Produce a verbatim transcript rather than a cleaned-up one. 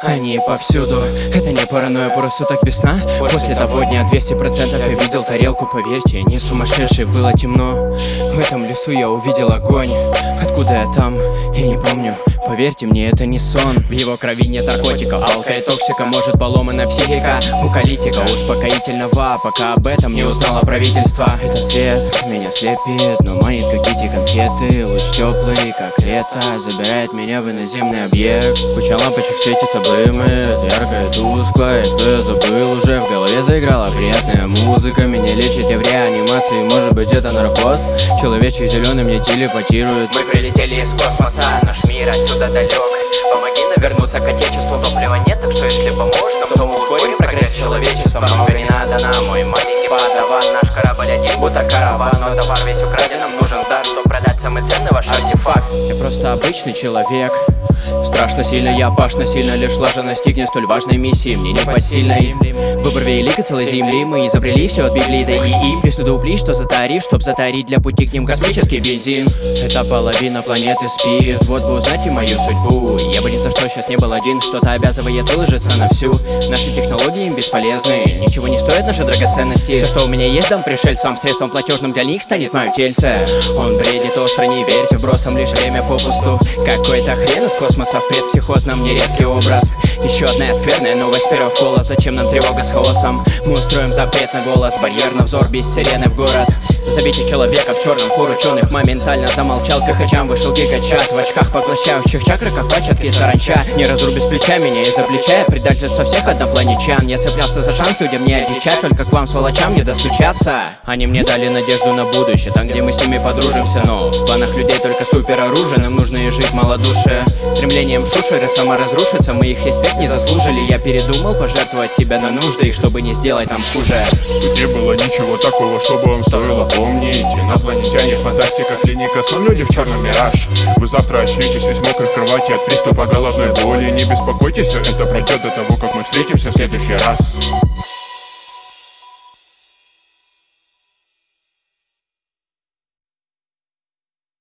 Они повсюду. Это не паранойя, просто так без сна. После того дня двести процентов я видел тарелку, поверьте, не сумасшедший, было темно. В этом лесу я увидел огонь. Откуда я там, я не помню. Поверьте мне, это не сон. В его крови нет наркотиков, алка и токсика, может поломана психика у калитика успокоительного, пока об этом не узнало правительство. Этот свет меня слепит, но манит как эти конфеты. Луч теплый, как лето, забирает меня в иноземный объект. Куча лампочек светится, блымает, яркая и тусклая. Что я забыл уже, в голове заиграла приятная музыка. Меня лечит, я в реанимации, может быть это наркоз. Человечек зеленый мне телепортирует. Мы прилетели из космоса, наш мир отсюда далек. Помоги нам вернуться к отечеству, топлива нет, так что если поможешь нам, то мы ускорим прогресс человечества. Много не надо нам, мой маленький подаван. Наш корабль один, будто караван, но товар весь украден, нам нужен дар, чтобы продать самый ценный ваш артефакт. Я просто обычный человек. Страшно сильно, я опасно сильно, лишь лажа настигнет столь важной миссии, мне не посильной. Выбор велик целой земли, мы изобрели все от Библии до ИИ. Плюс надуплить, что за тариф, чтоб затарить для пути к ним космический бензин. Эта половина планеты спит, вот бы узнать и мою судьбу. Я бы ни за что сейчас не был один, что-то обязывает выложиться на всю. Наши технологии им бесполезны, ничего не стоят наши драгоценности. Все, что у меня есть, дам пришельцам, средством платежным для них станет мое тельце. Он бредит остро, не верьте вбросам, лишь время попусту. Какой-то хрен из космоса в предпсихозном нередкий образ. Еще одна скверная новость первого кола. Зачем нам тревога с хаосом? Мы устроим запрет на голос, барьер на взор, без сирены в город. Забейте человека в черном, хор ученых моментально замолчал. К хачам вышел гигачат в очках, поглощающих чакры, как початки саранча. Не разрубишь плеча меня из-за плеча, предательство всех однопланетян. Я цеплялся за шанс людям не одичать, только к вам, сволочам, не достучаться. Они мне дали надежду на будущее, там, где мы с ними подружимся. Но в планах людей только супероружие, нам нужно и жить малодушие. Стремлением шушеры саморазрушиться, мы их респект не заслужили. Я передумал пожертвовать себя на нужды, и чтобы не сделать нам хуже. Тут не было ничего такого, чтобы вам стоило помнить. Инопланетяне, фантастика, клиника, сон, люди в черном мираж. Вы завтра очнетесь весь мокрый в кровати от приступа головной боли. Не беспокойтесь, все это пройдет до того, как мы встретимся в следующий раз.